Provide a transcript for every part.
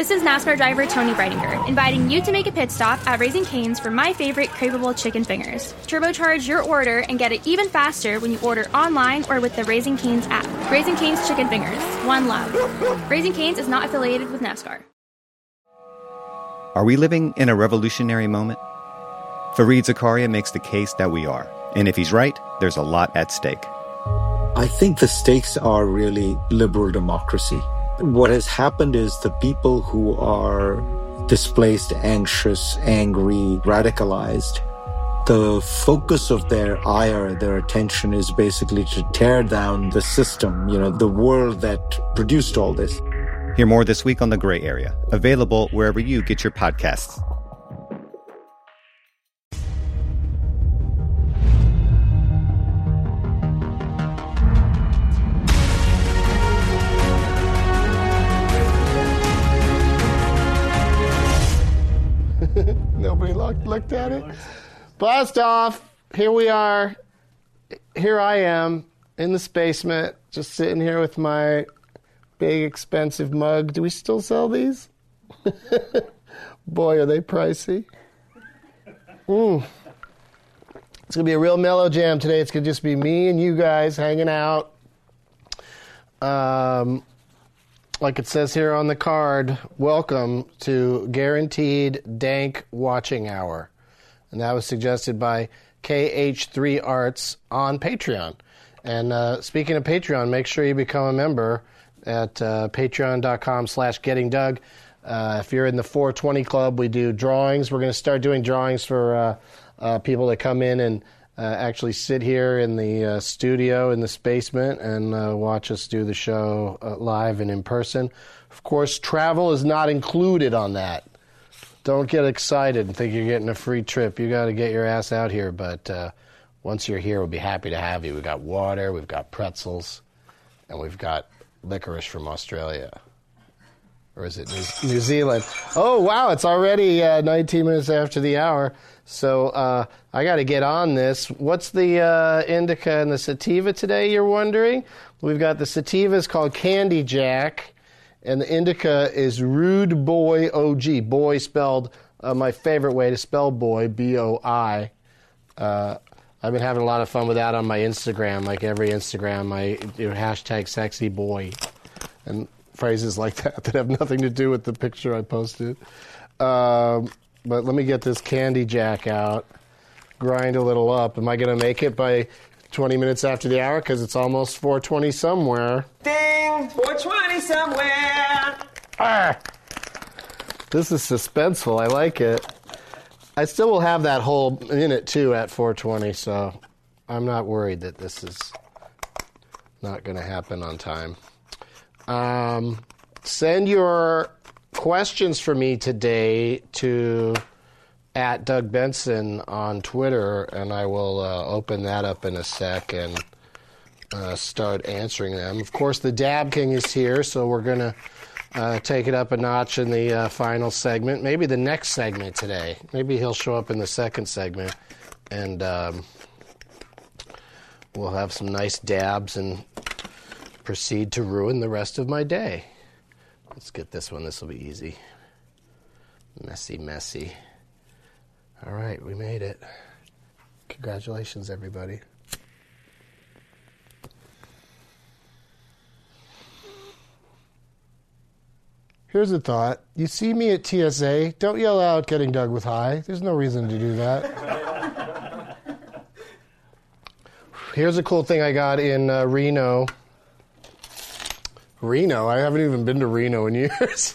This is NASCAR driver Tony Breidinger, inviting you to make a pit stop at Raising Cane's for my favorite craveable chicken fingers. Turbocharge your order and get it even faster when you order online or with the Raising Cane's app. Raising Cane's Chicken Fingers. One love. Raising Cane's is not affiliated with NASCAR. Are we living in a revolutionary moment? Fareed Zakaria makes the case that we are. And if he's right, there's a lot at stake. I think the stakes are really liberal democracy. What has happened is the people who are displaced, anxious, angry, radicalized, the focus of their ire, their attention is basically to tear down the system, the world that produced all this. Hear more this week on The Gray Area, available wherever you get your podcasts. Nobody looked at it. Blast off. Here we are. Here I am in the basement, just sitting here with my big expensive mug. Do we still sell these? Boy, are they pricey. It's going to be a real mellow jam today. It's going to just be me and you guys hanging out. Like it says here on the card, welcome to Guaranteed Dank Watching Hour. And that was suggested by KH3 Arts on Patreon. And speaking of Patreon, make sure you become a member at patreon.com/gettingdoug. If you're in the 420 Club, we do drawings. We're going to start doing drawings for people that come in and actually sit here in the studio in this basement and watch us do the show live and in person. Of course, travel is not included on that. Don't get excited and think you're getting a free trip. You got to get your ass out here. But once you're here, we'll be happy to have you. We've got water, we've got pretzels, and we've got licorice from Australia. Or is it New Zealand? Oh, wow, it's already 19 minutes after the hour. So I got to get on this. What's the indica and the sativa today, you're wondering? We've got the sativa is called Candy Jack, and the indica is Rude Boy OG. Boy spelled my favorite way to spell boy, B-O-I. I've been having a lot of fun with that on my Instagram. Like every Instagram, I do hashtag sexy boy and phrases like that have nothing to do with the picture I posted. But let me get this Candy Jack out, grind a little up. Am I going to make it by 20 minutes after the hour? Because it's almost 4:20 somewhere. Ding! 4:20 somewhere! Ah! This is suspenseful. I like it. I still will have that whole minute, too, at 4:20, so I'm not worried that this is not going to happen on time. Send your questions for me today to @DougBenson on Twitter, and I will open that up in a sec and start answering them. Of course, the Dab King is here, so we're going to take it up a notch in the final segment. Maybe the next segment today. Maybe he'll show up in the second segment, and we'll have some nice dabs and proceed to ruin the rest of my day. Let's get this one. This will be easy. Messy. All right, we made it. Congratulations, everybody. Here's a thought. You see me at TSA, don't yell out "Getting Doug with High." There's no reason to do that. Here's a cool thing I got in Reno. Reno? I haven't even been to Reno in years.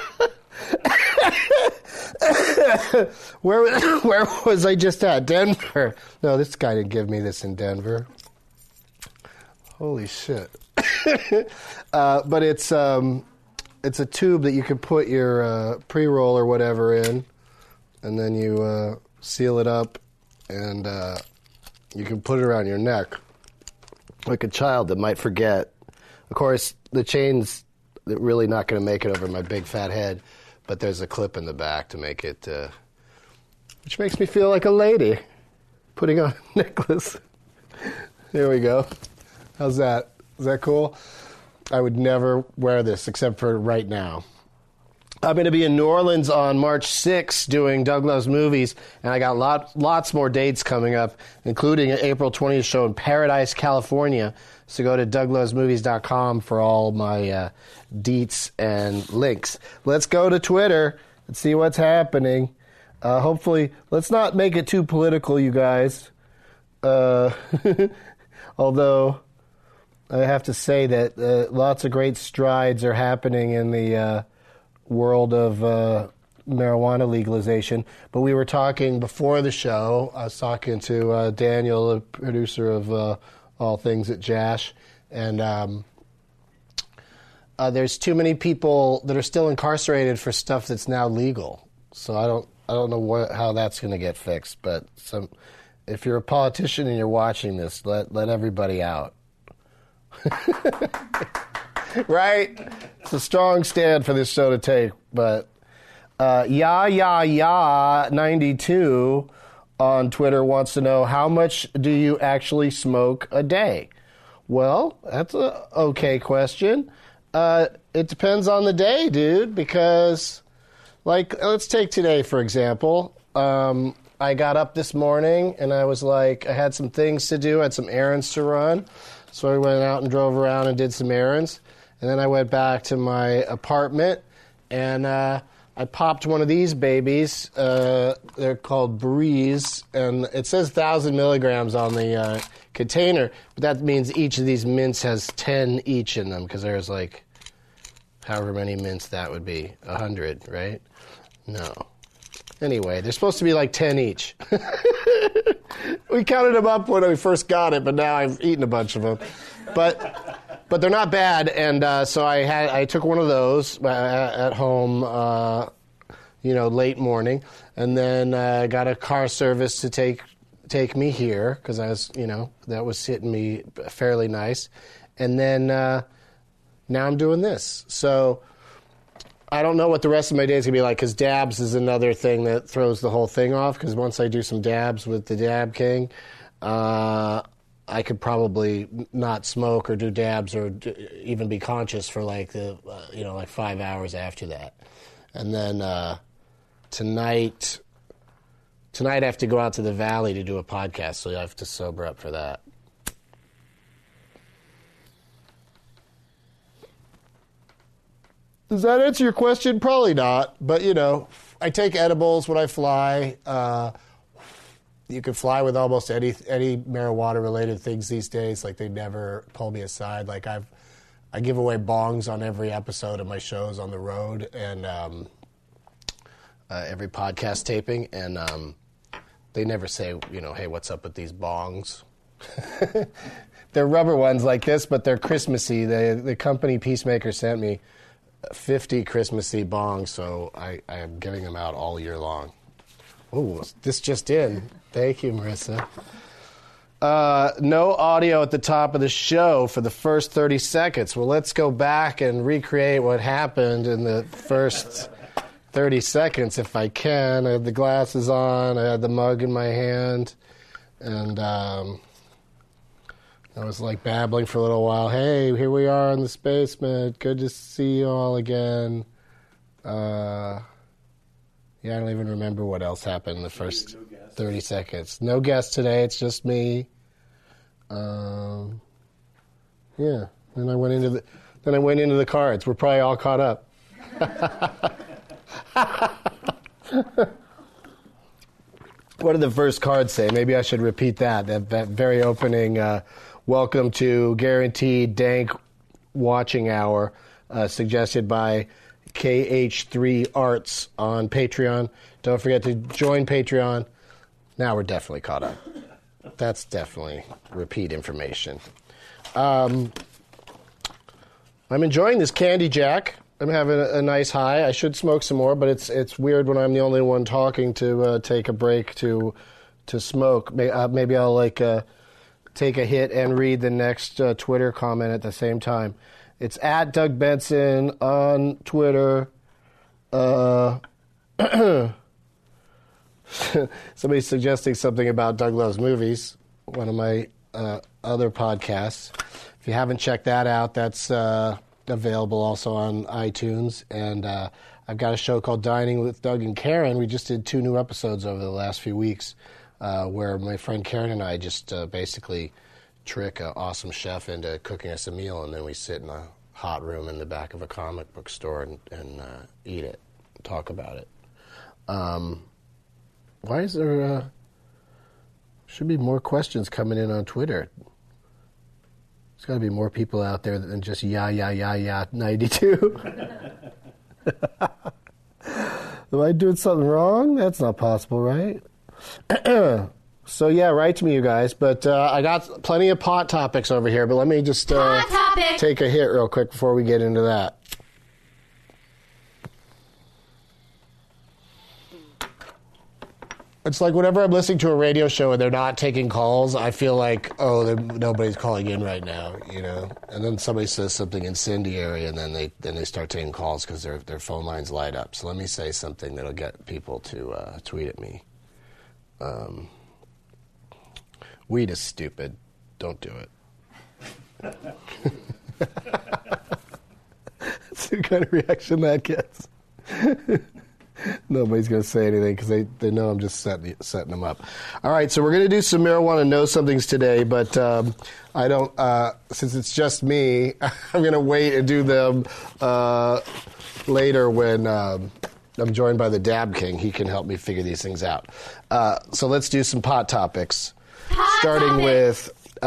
Where was I just at? Denver. No, this guy didn't give me this in Denver. Holy shit. But it's a tube that you can put your pre-roll or whatever in, and then you seal it up, and you can put it around your neck like a child that might forget. Of course, the chain's really not going to make it over my big fat head, but there's a clip in the back to make it, which makes me feel like a lady putting on a necklace. Here we go. How's that? Is that cool? I would never wear this except for right now. I'm going to be in New Orleans on March 6th doing Doug Loves Movies, and I got lots more dates coming up, including an April 20th show in Paradise, California. So go to douglovesmovies.com for all my deets and links. Let's go to Twitter and see what's happening. Hopefully, let's not make it too political, you guys. Although I have to say that lots of great strides are happening in the world of marijuana legalization. But we were talking before the show. I was talking to Daniel, the producer of All Things at Jash, and there's too many people that are still incarcerated for stuff that's now legal. So I don't know how that's going to get fixed. But if you're a politician and you're watching this, let everybody out. Right? It's a strong stand for this show to take, but Ya92 on Twitter wants to know, how much do you actually smoke a day? Well, that's a okay question. It depends on the day, dude, because, like, let's take today, for example. I got up this morning, and I was like, I had some things to do, I had some errands to run, so I went out and drove around and did some errands. And then I went back to my apartment, and I popped one of these babies. They're called Breeze, and it says 1,000 milligrams on the container, but that means each of these mints has 10 each in them, because there's like however many mints that would be, 100, right? No. Anyway, they're supposed to be like 10 each. We counted them up when we first got it, but now I've eaten a bunch of them. But they're not bad, and so I took one of those at home, late morning, and then got a car service to take me here, because I was, that was hitting me fairly nice, and then now I'm doing this. So I don't know what the rest of my day is going to be like, because dabs is another thing that throws the whole thing off, because once I do some dabs with the Dab King, I could probably not smoke or do dabs or even be conscious for like 5 hours after that. And then tonight I have to go out to the valley to do a podcast, so I have to sober up for that. Does that answer your question? Probably not, but I take edibles when I fly. You can fly with almost any marijuana-related things these days. Like, they never pull me aside. Like, I give away bongs on every episode of my shows on the road and every podcast taping, and they never say, hey, what's up with these bongs? They're rubber ones like this, but they're Christmassy. The company Peacemaker sent me 50 Christmassy bongs, so I am giving them out all year long. Oh, this just in. Thank you, Marissa. No audio at the top of the show for the first 30 seconds. Well, let's go back and recreate what happened in the first 30 seconds if I can. I had the glasses on. I had the mug in my hand. And I was like babbling for a little while. Hey, here we are in the basement. Good to see you all again. Yeah, I don't even remember what else happened in the first 30 seconds. No guest today. It's just me. Yeah. Then I went into the cards. We're probably all caught up. What did the first card say? Maybe I should repeat that very opening. Welcome to Guaranteed Dank Watching Hour, suggested by KH3 Arts on Patreon. Don't forget to join Patreon. Now we're definitely caught up. That's definitely repeat information. I'm enjoying this Candy Jack. I'm having a nice high. I should smoke some more, but it's weird when I'm the only one talking to take a break to smoke. Maybe I'll take a hit and read the next Twitter comment at the same time. It's at Doug Benson on Twitter. Somebody's suggesting something about Doug Loves Movies, one of my other podcasts. If you haven't checked that out, that's available also on iTunes. And I I've got a show called Dining with Doug and Karen. We just did 2 new episodes over the last few weeks where my friend Karen and I just basically trick an awesome chef into cooking us a meal, and then we sit in a hot room in the back of a comic book store and eat it, talk about it. Why is there... should be more questions coming in on Twitter. There's got to be more people out there than just yeah 92. Am I doing something wrong? That's not possible, right? So yeah, write to me, you guys. But I got plenty of pot topics over here. But let me just take a hit real quick before we get into that. It's like whenever I'm listening to a radio show and they're not taking calls, I feel like, nobody's calling in right now, you know. And then somebody says something incendiary, and then they start taking calls because their phone lines light up. So let me say something that'll get people to tweet at me. Weed is stupid. Don't do it. That's the kind of reaction that gets. Nobody's going to say anything because they know I'm just setting them up. All right, so we're going to do some marijuana know somethings today, but I don't. Since it's just me, I'm going to wait and do them later when I'm joined by the Dab King. He can help me figure these things out. So let's do some pot topics, starting with,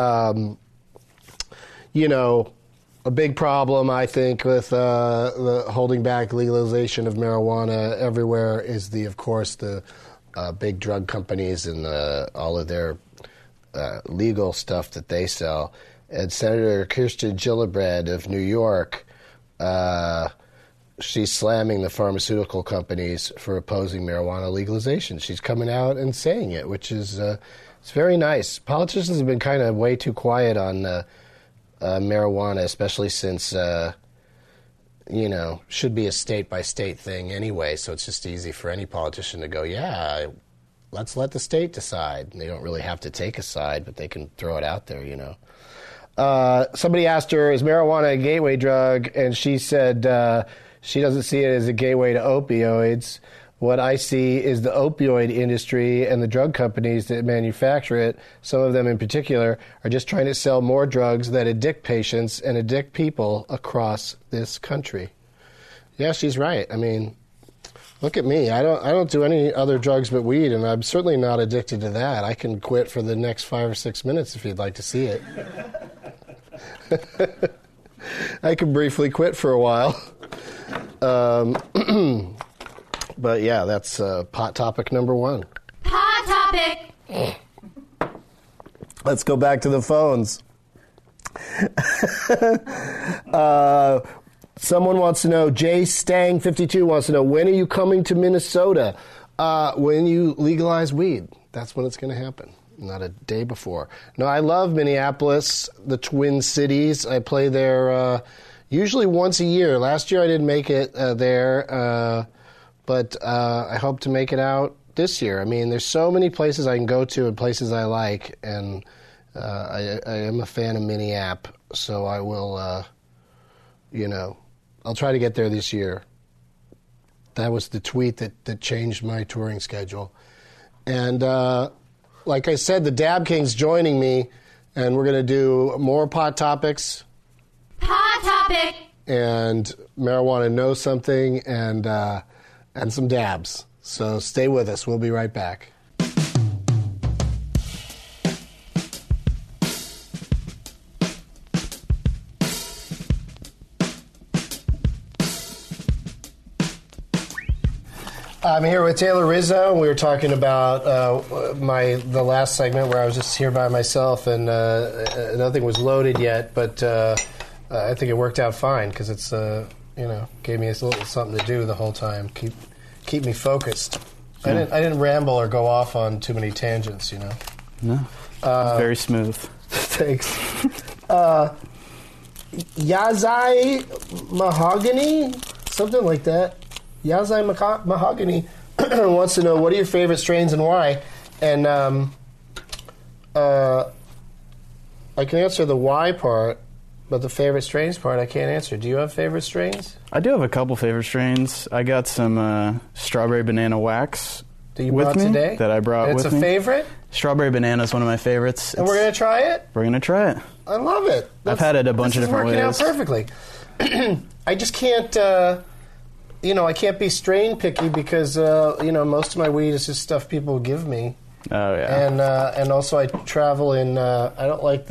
a big problem, I think, with the holding back legalization of marijuana everywhere is of course, the big drug companies and all of their legal stuff that they sell. And Senator Kirsten Gillibrand of New York, she's slamming the pharmaceutical companies for opposing marijuana legalization. She's coming out and saying it, which is it's very nice. Politicians have been kind of way too quiet on marijuana, especially since, should be a state-by-state thing anyway, so it's just easy for any politician to go, yeah, let's let the state decide. And they don't really have to take a side, but they can throw it out there, you know. Somebody asked her, is marijuana a gateway drug? And she said she doesn't see it as a gateway to opioids. What I see is the opioid industry and the drug companies that manufacture it, some of them in particular, are just trying to sell more drugs that addict patients and addict people across this country. Yeah, she's right. I mean, look at me. I don't do any other drugs but weed, and I'm certainly not addicted to that. I can quit for the next 5 or 6 minutes if you'd like to see it. I can briefly quit for a while. But yeah, that's pot topic number 1. Pot topic! Let's go back to the phones. Someone wants to know, Jay Stang52 wants to know, when are you coming to Minnesota? When you legalize weed. That's when it's going to happen, not a day before. No, I love Minneapolis, the Twin Cities. I play there usually once a year. Last year I didn't make it there. But I hope to make it out this year. I mean, there's so many places I can go to and places I like, and I am a fan of Minneapp, so I will, I'll try to get there this year. That was the tweet that changed my touring schedule. And like I said, the Dab King's joining me, and we're going to do more pot topics. Pot topic! And marijuana knows something, and some dabs. So stay with us. We'll be right back. I'm here with Taylor Rizzo. We were talking about the last segment where I was just here by myself and nothing was loaded yet, but I think it worked out fine because it's gave me a little something to do the whole time. Keep me focused. Yeah. I didn't ramble or go off on too many tangents, you know. No, very smooth. Thanks. Yazai Mahogany, something like that. Yazai Mahogany wants to know, what are your favorite strains and why? And I can answer the why part. But the favorite strains part, I can't answer. Do you have favorite strains? I do have a couple favorite strains. I got some strawberry banana wax That you with brought me today? that I brought It's with a me. favorite? Strawberry banana is one of my favorites. And we're going to try it? We're gonna try it. I love it. I've had it a bunch of different working ways. out perfectly. I just can't, I can't be strain picky because, most of my weed is just stuff people give me. Oh yeah. And also I travel in, I don't like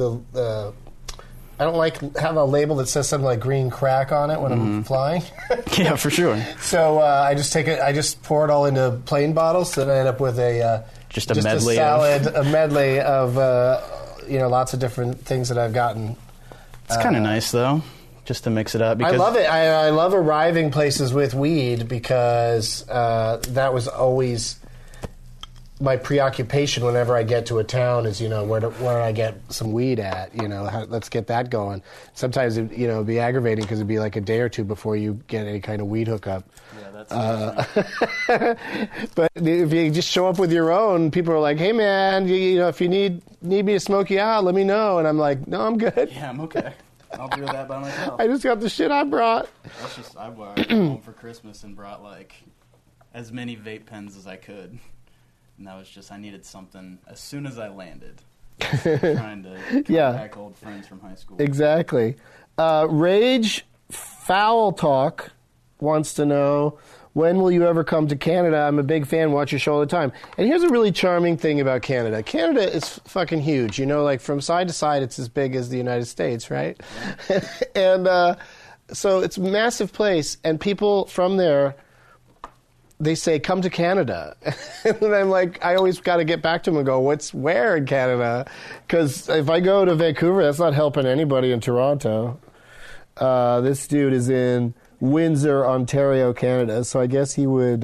have a label that says something like green crack on it when I'm flying. Yeah, for sure. So I just pour it all into plain bottles, so then I end up with Just a medley a medley of lots of different things that I've gotten. It's kind of nice though, just to mix it up. Because I love it. I love arriving places with weed because that was always my preoccupation whenever I get to a town is, where do I get some weed at? Let's get that going. Sometimes it'd be aggravating because it'd be like a day or two before you get any kind of weed hookup. Yeah, that's but if you just show up with your own, people are like, "Hey, man, if you need me to smoke you out, let me know." And I'm like, "No, I'm good. Yeah, I'm okay. I'll do that by myself." I just got the shit I brought." I went home for Christmas and brought as many vape pens as I could. And that was just, I needed something as soon as I landed. Trying to contact old friends from high school. Exactly. Rage Foul Talk wants to know, when will you ever come to Canada? I'm a big fan, watch your show all the time. And here's a really charming thing about Canada. Canada is fucking huge. From side to side, it's as big as the United States, right? Yeah. And so it's a massive place, and people from there, they say, come to Canada. And I'm like, I always got to get back to them and go, where in Canada? Because if I go to Vancouver, that's not helping anybody in Toronto. This dude is in Windsor, Ontario, Canada. So I guess he would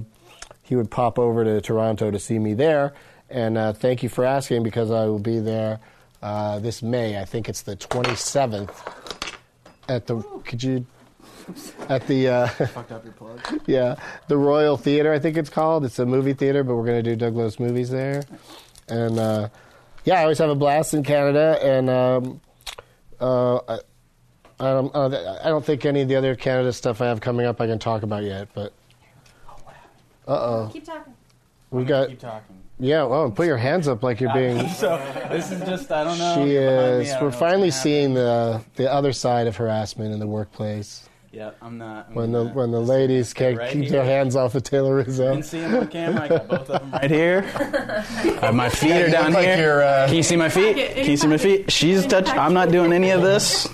pop over to Toronto to see me there. And thank you for asking, because I will be there this May. I think it's the 27th at the... At the fucked up your plug. Yeah, the Royal Theatre, I think it's called. It's a movie theater, but we're going to do Douglas movies there. And I always have a blast in Canada. And I don't think any of the other Canada stuff I have coming up I can talk about yet. But Keep talking. Keep talking. Yeah, well, put your hands up like you're being... So this is just, I don't know. She is... We're finally seeing the other side of harassment in the workplace. Yeah, I'm not. When the ladies can't keep their hands off of Taylor Rizzo. You can see them on camera. I got both of them right here. My feet are down look like here. you're, Can you see my feet? Can you see my feet? She's touched. I'm not doing any of this.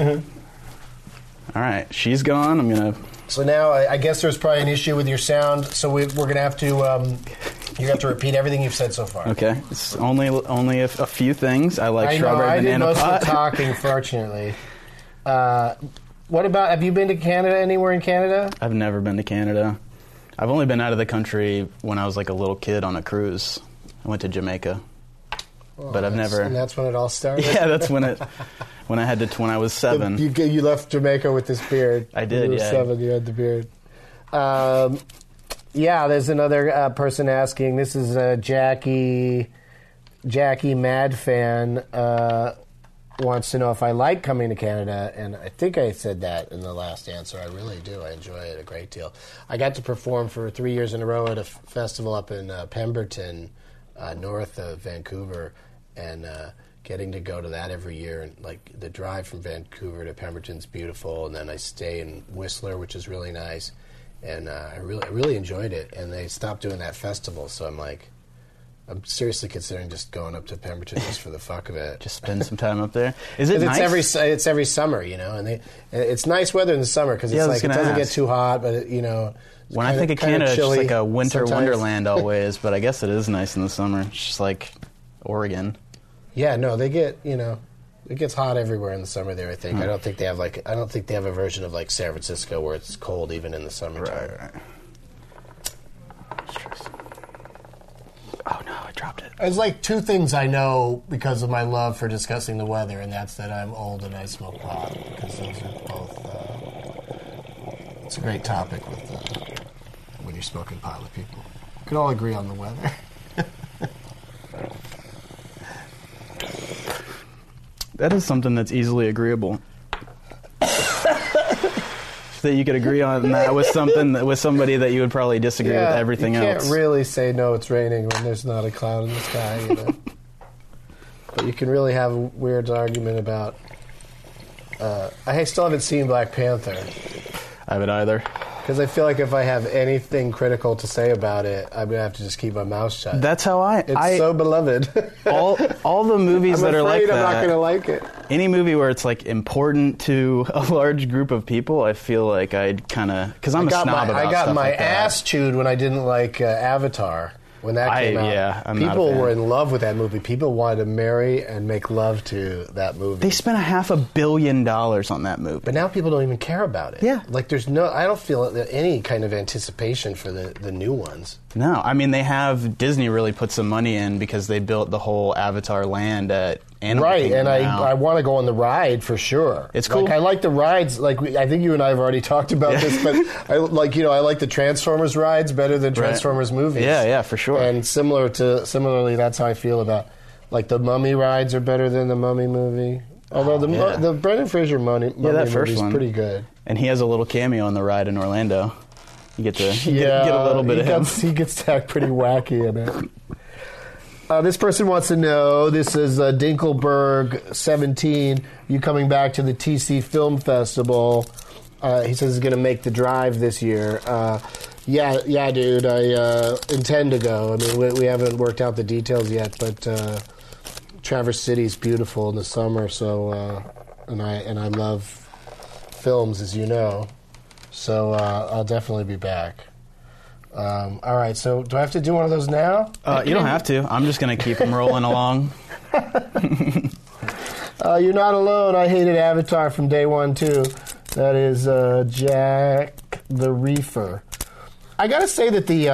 All right, she's gone. I'm gonna. So now I guess there's probably an issue with your sound. So we're gonna have to. You have to repeat everything you've said so far. Okay, it's only a few things. I like strawberry banana I did most pot. of the talking, fortunately. What about, have you been to Canada, anywhere in Canada? I've never been to Canada. I've only been out of the country when I was like a little kid on a cruise. I went to Jamaica. But I've never... And that's when it all started? Yeah, that's when I was 7. You left Jamaica with this beard. I did, When you were 7, you had the beard. There's another person asking. This is Jackie Mad Fan. Wants to know if I like coming to Canada, and I think I said that in the last answer. I really do. I enjoy it a great deal. I got to perform for 3 years in a row at a festival up in Pemberton, north of Vancouver, and getting to go to that every year. And like the drive from Vancouver to Pemberton's beautiful, and then I stay in Whistler, which is really nice, and I really enjoyed it. And they stopped doing that festival, so I'm seriously considering just going up to Pemberton just for the fuck of it. Just spend some time up there. Is it nice? It's every summer, and it's nice weather in the summer because it doesn't get too hot, but when I think of Canada, it's just like a winter wonderland always. But I guess it is nice in the summer. It's just like Oregon. Yeah, no, they get it gets hot everywhere in the summer there. I think I don't think they have a version of like San Francisco where it's cold even in the summertime. Right. Oh no, I dropped it. There's like two things I know because of my love for discussing the weather, and that's that I'm old and I smoke pot, because those are both. It's a great topic when you're smoking pot with people. We can all agree on the weather. That is something that's easily agreeable. that you could agree on that with somebody that you would probably disagree with everything else. You can't really say no, it's raining when there's not a cloud in the sky, you know. But you can really have a weird argument about. I still haven't seen Black Panther. I haven't either. Because I feel like if I have anything critical to say about it, I'm going to have to just keep my mouth shut. That's how It's so beloved. all the movies that are like that. I'm not going to like it. Any movie where it's like important to a large group of people, I feel like I'd kind of... Because I'm a snob about stuff like that. I got my ass chewed when I didn't like Avatar. When that came out, I'm people were in love with that movie. People wanted to marry and make love to that movie. They spent $500 million on that movie. But now people don't even care about it. Yeah. Like, I don't feel any kind of anticipation for the new ones. No. I mean, Disney really put some money in because they built the whole Avatar land at Animal Kingdom. Right, and I want to go on the ride for sure. It's cool. Like, I like the rides. Like, I think you and I have already talked about this, but I like the Transformers rides better than Transformers movies. Yeah, for sure. And similarly, that's how I feel about, like, the Mummy rides are better than the Mummy movie. Although the Brendan Fraser Mummy movie is pretty good. And he has a little cameo on the ride in Orlando. You get to get a little bit of him. He gets to act pretty wacky in it. This person wants to know, this is Dinkelberg 17, you coming back to the TC Film Festival. He says he's going to make the drive this year. Yeah, dude, I intend to go. I mean, we haven't worked out the details yet, but Traverse City's beautiful in the summer, so and I love films, as you know. So I'll definitely be back. All right, so do I have to do one of those now? You don't have to. I'm just going to keep them rolling along. You're not alone. I hated Avatar from day one, too. That is Jack the Reefer. I got to say that the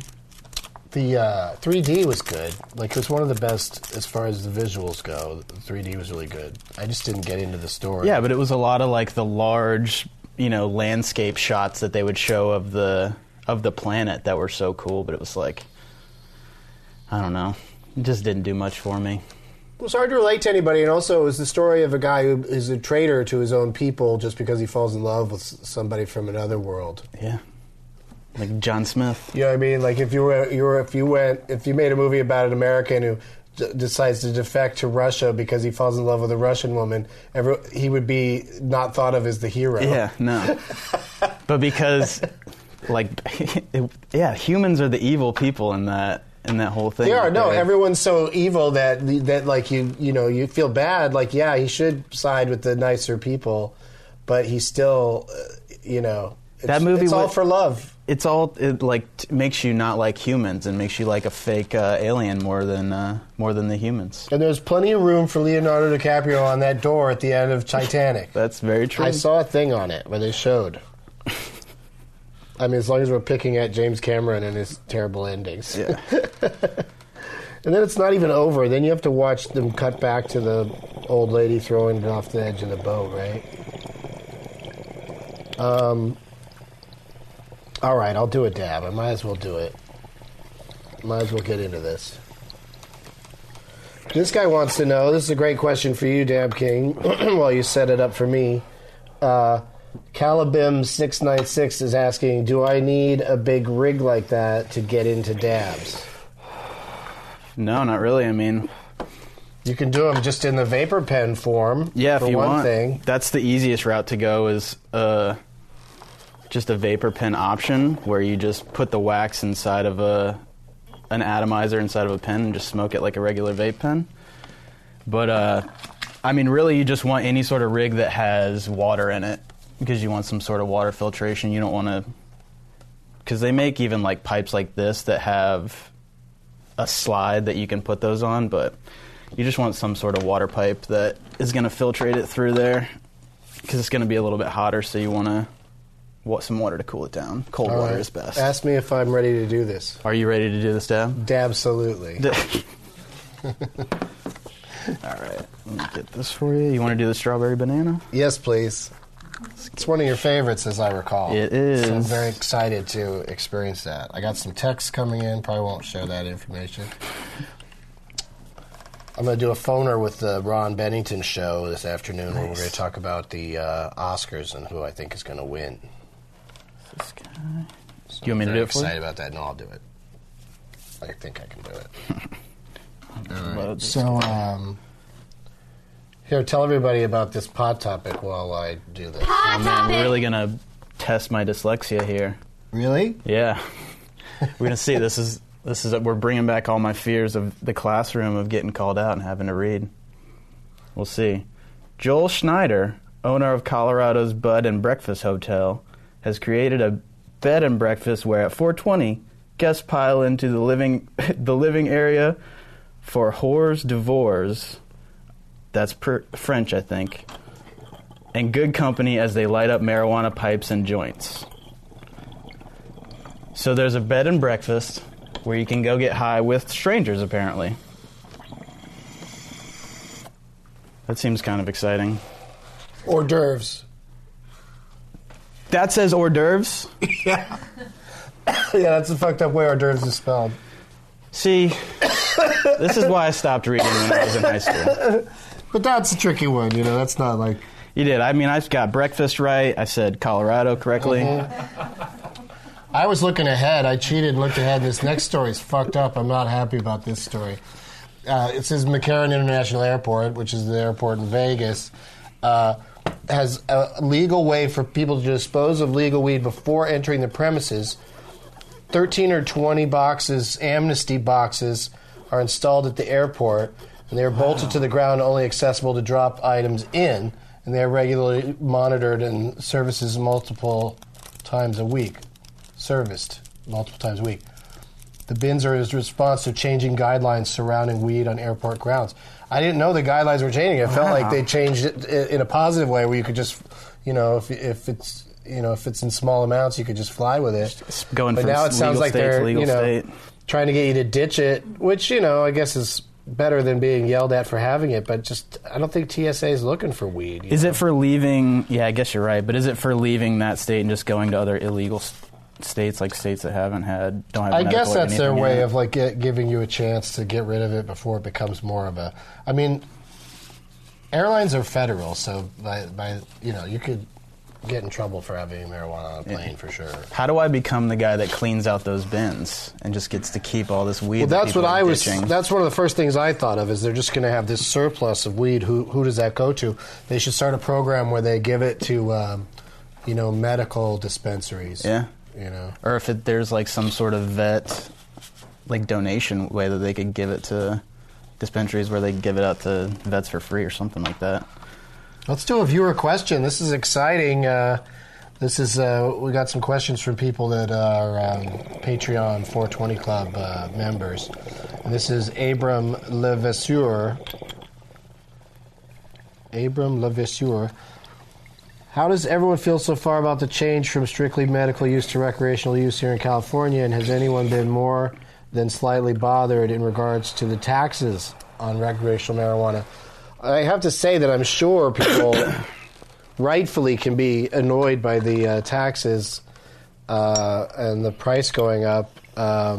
3D was good. Like, it was one of the best as far as the visuals go. The 3D was really good. I just didn't get into the story. Yeah, but it was a lot of, like, the large, landscape shots that they would show of the planet that were so cool, but it was like, I don't know. It just didn't do much for me. It was hard to relate to anybody, and also it was the story of a guy who is a traitor to his own people just because he falls in love with somebody from another world. Yeah. Like John Smith. You know what I mean? Like if you made a movie about an American who decides to defect to Russia because he falls in love with a Russian woman, he would be not thought of as the hero. Yeah, no. But because, humans are the evil people in that whole thing. They are. No, everyone's so evil that like you feel bad. Like, yeah, he should side with the nicer people, but he still, that movie. It's all for love. It makes you not like humans and makes you like a fake alien more than the humans. And there's plenty of room for Leonardo DiCaprio on that door at the end of Titanic. That's very true. I saw a thing on it where they showed. I mean, as long as we're picking at James Cameron and his terrible endings. Yeah. And then it's not even over. Then you have to watch them cut back to the old lady throwing it off the edge of the boat, right? All right, I'll do a dab. I might as well do it. Might as well get into this. This guy wants to know, this is a great question for you, Dab King, while you set it up for me. Calibim696 is asking, do I need a big rig like that to get into dabs? No, not really. I mean, you can do them just in the vapor pen form. Yeah, if you want. Thing. That's the easiest route to go is just a vapor pen option where you just put the wax inside of an atomizer inside of a pen and just smoke it like a regular vape pen. But, I mean, really you just want any sort of rig that has water in it because you want some sort of water filtration. You don't want to... Because they make even, like, pipes like this that have a slide that you can put those on, but you just want some sort of water pipe that is going to filtrate it through there because it's going to be a little bit hotter, so you want some water to cool it down. Cold water is best. Ask me if I'm ready to do this. Are you ready to do this, Dab? Dabsolutely. All right, let me get this for you. You want to do the strawberry banana? Yes, please. It's one of your favorites, as I recall. It is. So I'm very excited to experience that. I got some texts coming in. Probably won't share that information. I'm going to do a phoner with the Ron Bennington show this afternoon where we're going to talk about the Oscars and who I think is going to win. this guy. Do you want me to do it for you? I'm excited about that. No, I'll do it. I think I can do it. All right. So, here, tell everybody about this pod topic while I do this. Oh, man, we're really going to test my dyslexia here. Really? Yeah. We're going to see. This is we're bringing back all my fears of the classroom of getting called out and having to read. We'll see. Joel Schneider, owner of Colorado's Bud and Breakfast Hotel, has created a bed and breakfast where at 4:20 guests pile into the living area for hors d'oeuvres. That's French, I think. And good company as they light up marijuana pipes and joints. So there's a bed and breakfast where you can go get high with strangers, apparently. That seems kind of exciting. Hors d'oeuvres. That says hors d'oeuvres? Yeah. Yeah, that's the fucked up way hors d'oeuvres is spelled. See, this is why I stopped reading when I was in high school. But that's a tricky one, you know, that's not like... You did. I mean, I got breakfast right. I said Colorado correctly. I was looking ahead. I cheated and looked ahead. This next story is fucked up. I'm not happy about this story. It says McCarran International Airport, which is the airport in Vegas, has a legal way for people to dispose of legal weed before entering the premises. 13 or 20 boxes, amnesty boxes, are installed at the airport, and they are bolted to the ground, only accessible to drop items in, and they are regularly monitored and serviced multiple times a week. The bins are as a response to changing guidelines surrounding weed on airport grounds. I didn't know the guidelines were changing. It felt like they changed it in a positive way, where you could just, you know, if it's in small amounts, you could just fly with it. Just going but from now it sounds like they're, legal state. Trying to get you to ditch it, which, you know, I guess is better than being yelled at for having it. But just, I don't think TSA is looking for weed. Is it for leaving? Yeah, I guess you're right. But is it for leaving that state and just going to other illegal states, like states that don't have? I guess that's their way of like giving you a chance to get rid of it before it becomes more of a. I mean, airlines are federal, so by you know, you could get in trouble for having marijuana on a plane for sure. How do I become the guy that cleans out those bins and just gets to keep all this weed? Well, that's what I was. Ditching? That's one of the first things I thought of. Is they're just going to have this surplus of weed. Who does that go to? They should start a program where they give it to, you know, medical dispensaries. Yeah. You know, or if there's like some sort of vet, like donation way that they could give it to dispensaries where they give it out to vets for free or something like that. Let's do a viewer question. This is exciting. This is we got some questions from people that are Patreon 420 Club members. And this is Abram Levasseur. How does everyone feel so far about the change from strictly medical use to recreational use here in California? And has anyone been more than slightly bothered in regards to the taxes on recreational marijuana? I have to say that I'm sure people rightfully can be annoyed by the taxes and the price going up. I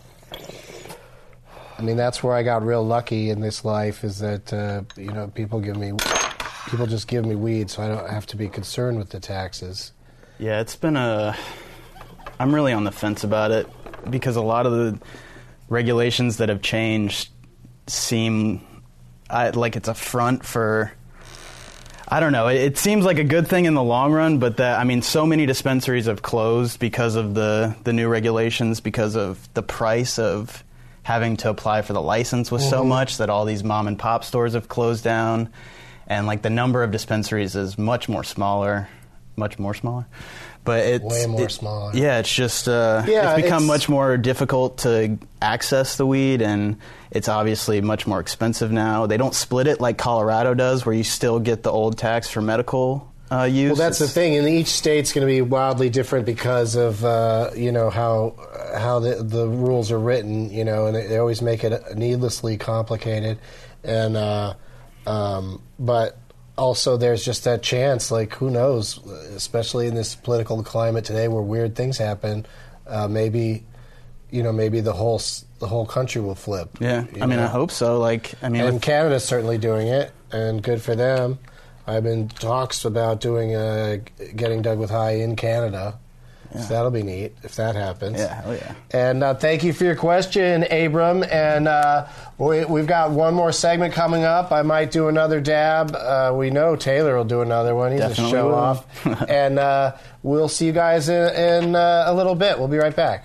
mean, that's where I got real lucky in this life, is that you know, people just give me weed, so I don't have to be concerned with the taxes. Yeah, it's been I'm really on the fence about it, because a lot of the regulations that have changed seem like it's a front for, I don't know, it seems like a good thing in the long run, but so many dispensaries have closed because of the new regulations, because of the price of having to apply for the license was so much that all these mom and pop stores have closed down. And like the number of dispensaries is much more smaller. But it's way more smaller. Yeah, it's just it's become much more difficult to access the weed, and it's obviously much more expensive now. They don't split it like Colorado does, where you still get the old tax for medical use. Well, that's the thing, and each state's going to be wildly different because of you know, how the rules are written. You know, and they always make it needlessly complicated, and but also there's just that chance, like, who knows, especially in this political climate today where weird things happen, maybe the whole country will flip. Yeah, I mean, I hope so. And Canada's certainly doing it, and good for them. I've been talks about doing Getting Doug with High in Canada. So that'll be neat if that happens. Yeah, hell yeah. And thank you for your question, Abram. And we've got one more segment coming up. I might do another dab. We know Taylor will do another one. He's Definitely a show will. off. And we'll see you guys in a little bit. We'll be right back.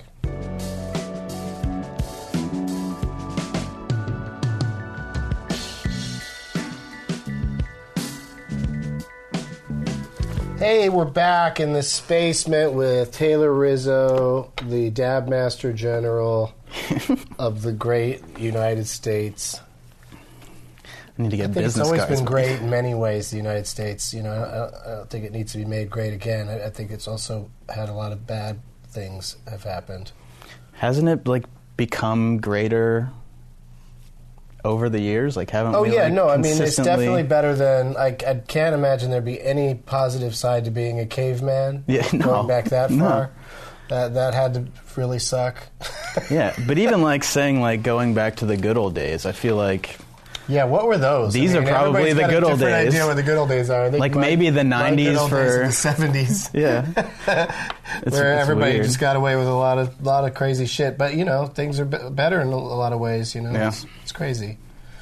Hey, we're back in the Spacement with Taylor Rizzo, the Dab Master General of the great United States. I need to get I think business it's always cards. been great in many ways, the United States. You know, I don't think it needs to be made great again. I think it's also had a lot of bad things have happened. Hasn't it like become greater over the years? Like, haven't we? I like, mean, it's consistently- definitely better than. I can't imagine there'd be any positive side to being a caveman. Yeah, no. Going back that No. far, that had to really suck. Yeah, but even like saying like going back to the good old days, I feel like Yeah, what were those? These are probably everybody's the got good a old different days. idea what the good old days are. I think Like maybe the my good 90s old for- days are the 70s. yeah, where everybody weird. just got away with a lot of crazy shit. But, you know, things are better in a lot of ways, you know. Yeah. It's crazy.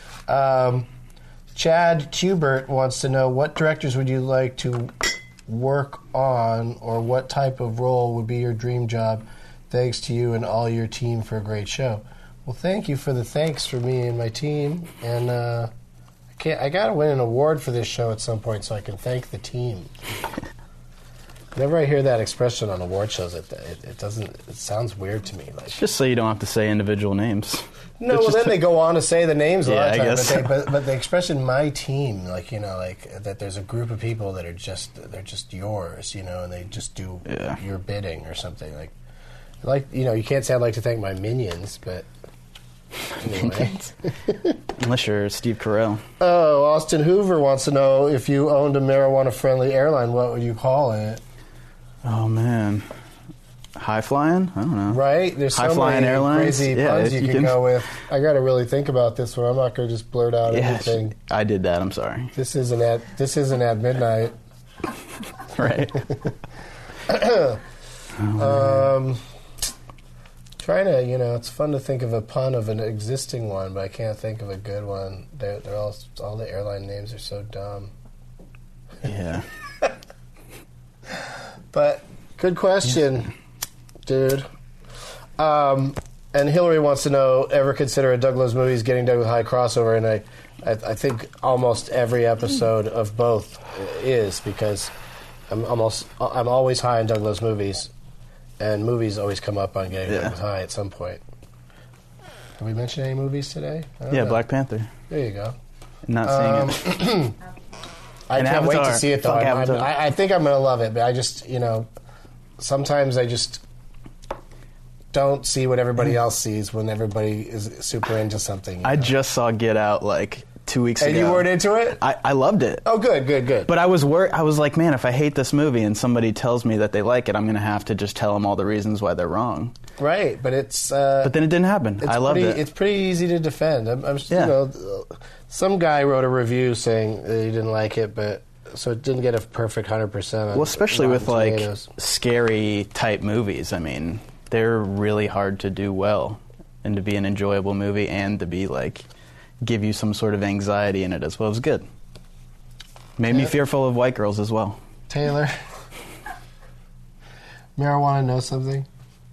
Chad Hubert wants to know, what directors would you like to work on, or what type of role would be your dream job? Thanks to you and all your team for a great show. Well, thank you for the thanks for me and my team. And I got to win an award for this show at some point so I can thank the team. Whenever I hear that expression on award shows, it sounds weird to me. Like, just so you don't have to say individual names. no, well, then they go on to say the names a lot of Yeah, I times. guess. But the expression "my team," like, you know, like that there's a group of people that are just yours, you know, and they just do your bidding or something. Like, you know, you can't say I'd like to thank my minions, but anyway. Unless you're Steve Carell. Oh, Austin Hoover wants to know, if you owned a marijuana-friendly airline, what would you call it? Oh man, high flying? I don't know. Right? There's High so flying many airlines? crazy Yeah, puns if you you can can- go with. I got to really think about this one. I'm not going to just blurt out Yeah, anything. I did that. I'm sorry. This isn't at midnight. Right. Trying to, you know, it's fun to think of a pun of an existing one, but I can't think of a good one. They're all the airline names are so dumb. Yeah. But good question, dude. And Hillary wants to know, ever consider a Doug Loves Movies Getting Doug with High crossover? And I think almost every episode of both is, because I'm always high on Doug Loves Movies, and movies always come up on Getting Doug with High at some point. Have we mentioned any movies today? I don't Yeah, know. Black Panther. There you go. Not seeing it. I And can't wait to Avatar. see it, though. Fuck I Avatar. think I'm going to love it, but I just, you know, sometimes I just don't see what everybody else sees when everybody is super into something. I know? just saw Get Out like 2 weeks And ago. you weren't into it? I loved it. Oh, good. But I was I was like, man, if I hate this movie and somebody tells me that they like it, I'm going to have to just tell them all the reasons why they're wrong. Right, but it's... But then it didn't happen. I loved it. It's pretty easy to defend. You know, some guy wrote a review saying that he didn't like it, but... So it didn't get a perfect 100% on Well, especially Rotten with like Tomatoes. scary type movies. I mean, they're really hard to do well, and to be an enjoyable movie and to be like give you some sort of anxiety in it as well. It was good. Made me fearful of white girls as well. Taylor, marijuana knows something?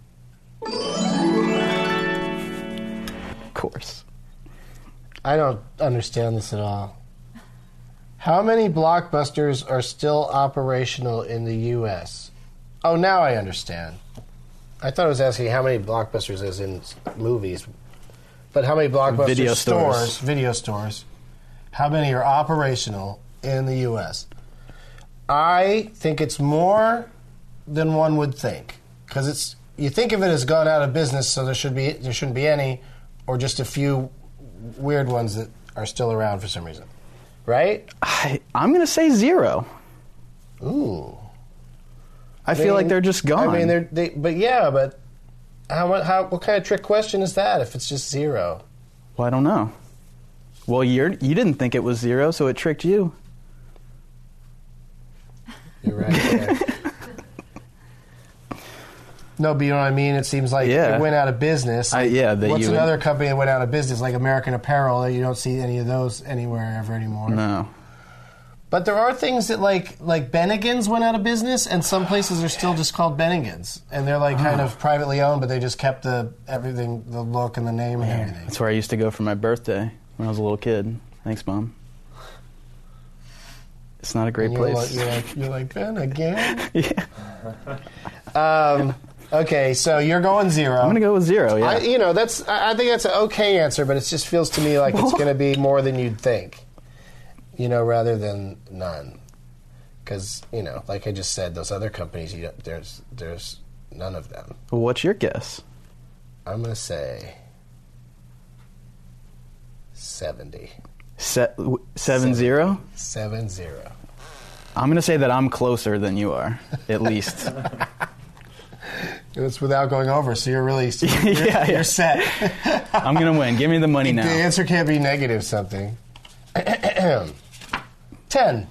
Of course. I don't understand this at all. How many blockbusters are still operational in the U.S.? Oh, now I understand. I thought it was asking how many blockbusters as in movies. But how many blockbuster Video stores. video stores, how many are operational in the U.S.? I think it's more than one would think. Because you think of it as gone out of business, so there shouldn't be any, or just a few weird ones that are still around for some reason. Right? I'm going to say 0. Ooh. I feel like they're just gone. I mean, but what kind of trick question is that if it's just 0? Well, I don't know. Well, you didn't think it was 0, so it tricked you. You're right. Yeah. No, but you know what I mean? It seems like it went out of business. What's another company that went out of business, like American Apparel, that you don't see any of those anywhere ever anymore? No. But there are things that, like Bennigan's went out of business, and some places are still just called Bennigan's. And they're, like, kind of privately owned, but they just kept everything, the look and the name and everything. That's where I used to go for my birthday when I was a little kid. Thanks, Mom. It's not a great place. You're like, Ben, again? Yeah. Okay, so you're going 0. I'm going to go with 0, yeah. I think that's an okay answer, but it just feels to me like it's going to be more than you'd think, rather than none. Because, like I just said, those other companies, there's none of them. Well, what's your guess? I'm going to say 70. 7-0? 7-0. I'm going to say that I'm closer than you are, at least. It's without going over, so you're really you're set. I'm going to win. Give me the money now. The answer can't be negative something. 10. 10.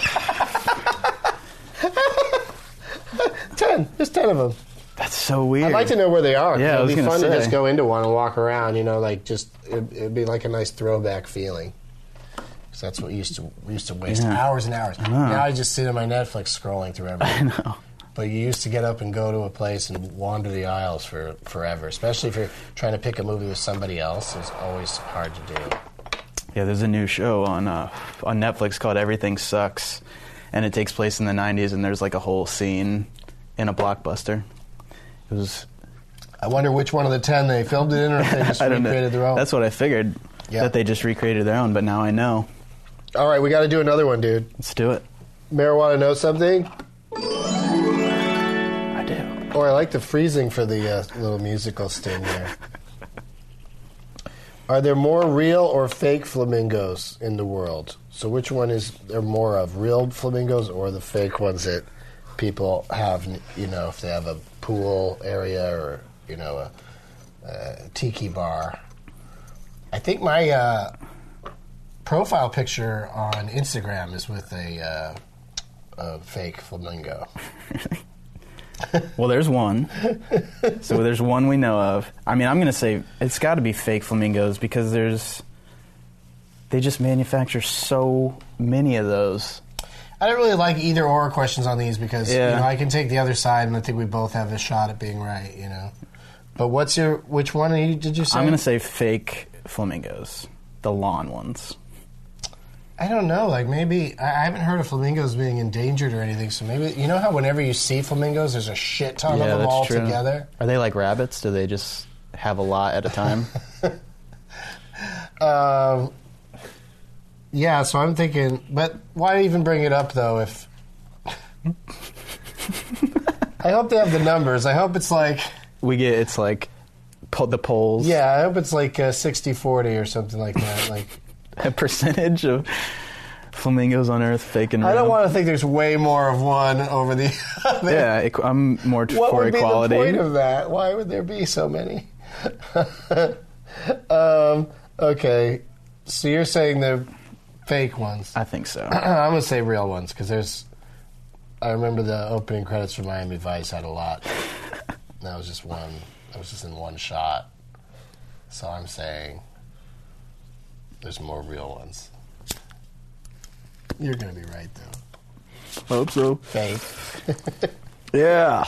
There's 10 of them. That's so weird. I'd like to know where they are. Yeah, it'd be fun to just go into one and walk around. It'd be like a nice throwback feeling. Because that's what we used to waste hours and hours. Now I just sit in my Netflix scrolling through everything. I know. But you used to get up and go to a place and wander the aisles for forever, especially if you're trying to pick a movie with somebody else. It's always hard to do. Yeah, there's a new show on Netflix called Everything Sucks, and it takes place in the 90s, and there's like a whole scene in a Blockbuster. It was. I wonder which one of the 10 they filmed it in, or if they just recreated their own. That's what I figured, that they just recreated their own, but now I know. All right, we got to do another one, dude. Let's do it. Marijuana know something? I do. Oh, I like the freezing for the little musical sting there. Are there more real or fake flamingos in the world? So which one is there more of, real flamingos or the fake ones that people have, if they have a pool area or, a tiki bar? I think my profile picture on Instagram is with a fake flamingo. Well, there's one. So there's one we know of. I mean, I'm going to say it's got to be fake flamingos because they just manufacture so many of those. I don't really like either or questions on these because I can take the other side and I think we both have a shot at being right, But which one did you say? I'm going to say fake flamingos, the lawn ones. I don't know. Like maybe I haven't heard of flamingos being endangered or anything. So maybe how whenever you see flamingos, there's a shit ton of them all together. Are they like rabbits? Do they just have a lot at a time? Yeah. So I'm thinking, but why even bring it up though? If I hope they have the numbers. I hope it's like it's like the polls. Yeah, I hope it's like 60-40 or something like that. Like. A percentage of flamingos on Earth, fake and real. I don't want to think there's way more of one over the other. Yeah, I'm more for equality. What would be the point of that? Why would there be so many? Okay, so you're saying they're fake ones. I think so. I'm going to say real ones because I remember the opening credits for Miami Vice had a lot. That was just one. That was just in one shot. So I'm saying there's more real ones. You're going to be right, though. Hope so. Fake. Yeah.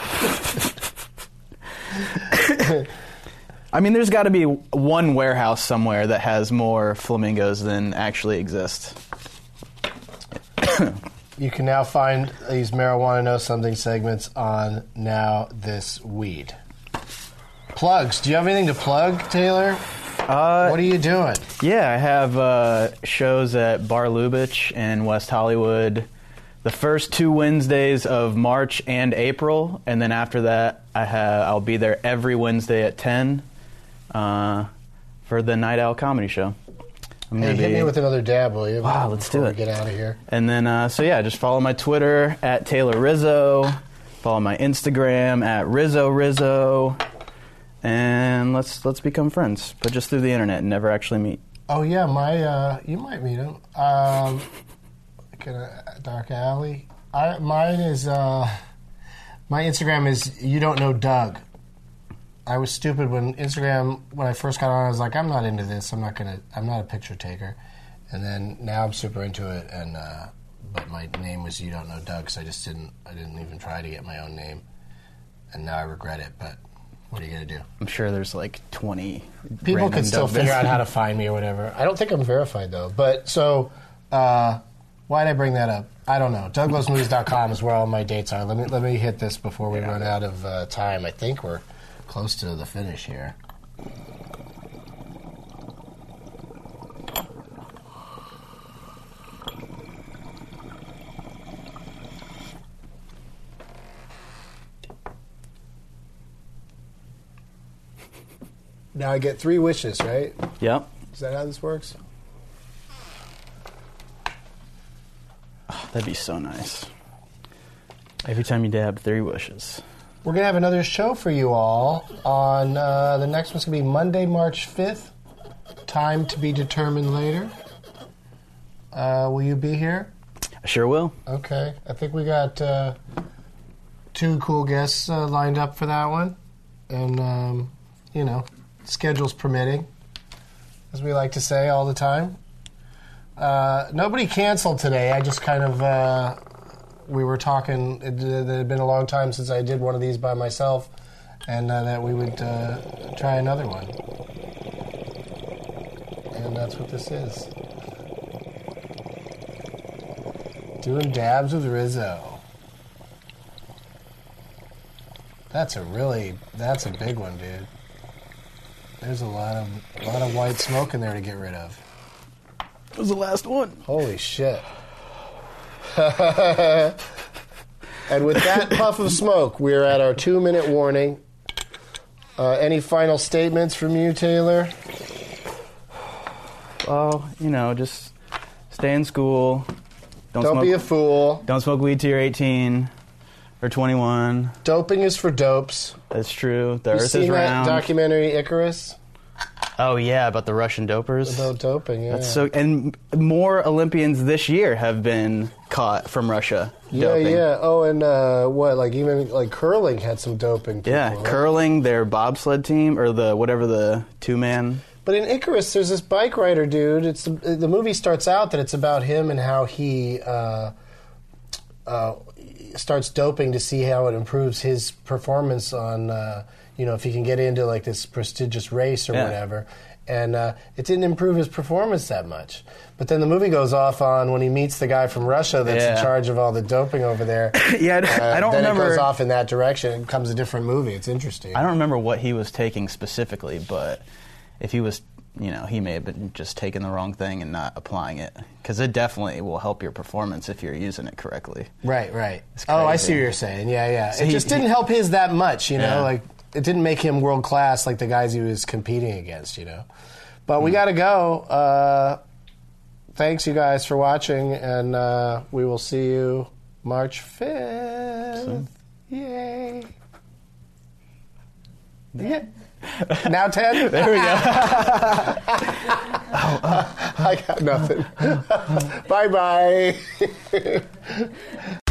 I mean, there's got to be one warehouse somewhere that has more flamingos than actually exist. You can now find these Marijuana Know Something segments on Now This Weed. Plugs. Do you have anything to plug, Taylor? What are you doing? Yeah, I have shows at Bar Lubitsch in West Hollywood the first 2 Wednesdays of March and April, and then after that I'll be there every Wednesday at 10 for the Night Owl Comedy Show. Hit me with another dab, will you? Wow, let's do it. Get out of here. And then, just follow my Twitter at Taylor Rizzo. Follow my Instagram at Rizzo. And let's become friends, but just through the internet and never actually meet. Oh yeah, you might meet him. Dark Alley. Mine is My Instagram is You Don't Know Doug. I was stupid when I first got on, I was like, I'm not into this. I'm not a picture taker. And then now I'm super into it. And but my name was You Don't Know Doug, so I didn't even try to get my own name. And now I regret it. But what are you gonna do? I'm sure there's like 20. People can still figure out how to find me or whatever. I don't think I'm verified though. But so why did I bring that up? I don't know. DougLovesMovies.com is where all my dates are. Let me hit this before we run out of time. I think we're close to the finish here. Now I get 3 wishes, right? Yep. Is that how this works? Oh, that'd be so nice. Every time you dab, 3 wishes. We're going to have another show for you all on, the next one's going to be Monday, March 5th. Time to be determined later. Will you be here? I sure will. Okay. I think we got 2 cool guests lined up for that one. And, schedule's permitting, as we like to say all the time. Nobody canceled today. I just kind of... we were talking, it had been a long time since I did one of these by myself, and that we would try another one. And that's what this is. Doing dabs with Rizzo. That's a big one, dude. There's a lot of white smoke in there to get rid of. That was the last one. Holy shit. And with that puff of smoke, we're at our 2-minute warning. Any final statements from you, Taylor? Well, just stay in school. Don't be a fool. Don't smoke weed till you're 18 or 21. Doping is for dopes. That's true. The Earth is round. You seen that documentary, Icarus? Oh, yeah, about the Russian dopers. About doping, yeah. That's and more Olympians this year have been caught from Russia doping. Yeah. Oh, and even curling had some doping. Yeah, curling, their bobsled team, or the 2-man. But in Icarus, there's this bike rider dude. The movie starts out that it's about him and how he starts doping to see how it improves his performance on, if he can get into like this prestigious race or whatever. And it didn't improve his performance that much. But then the movie goes off on when he meets the guy from Russia that's in charge of all the doping over there. I don't remember. Then it goes off in that direction. It becomes a different movie. It's interesting. I don't remember what he was taking specifically, but if he was, he may have been just taking the wrong thing and not applying it. Because it definitely will help your performance if you're using it correctly. Right. Oh, I see what you're saying. Yeah. So it just didn't help his that much, like it didn't make him world class like the guys he was competing against, But we got to go. Thanks, you guys, for watching, and we will see you March 5th. Yay. Yeah. Now 10? There we go. I got nothing. Bye-bye.